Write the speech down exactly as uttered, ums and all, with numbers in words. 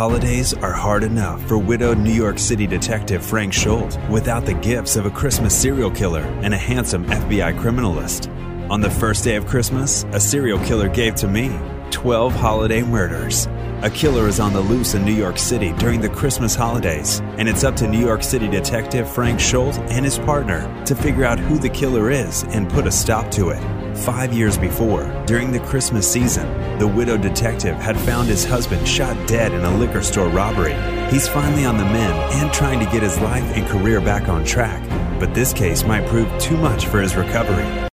Holidays are hard enough for widowed New York City detective Frank Schultz without the gifts of a Christmas serial killer and a handsome F B I criminalist. On the first day of Christmas, a serial killer gave to me twelve holiday murders. A killer is on the loose in New York City during the Christmas holidays, and it's up to New York City detective Frank Schultz and his partner to figure out who the killer is and put a stop to it. Five years before, during the Christmas season, the widowed detective had found his husband shot dead in a liquor store robbery. He's finally on the mend and trying to get his life and career back on track, but this case might prove too much for his recovery.